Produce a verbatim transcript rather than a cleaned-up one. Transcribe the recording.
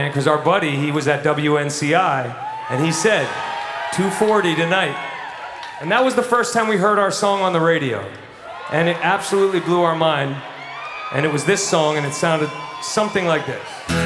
man, because our buddy, he was at W N C I, and he said, two forty tonight. And that was the first time we heard our song on the radio. And it absolutely blew our mind. And it was this song, and it sounded something like this.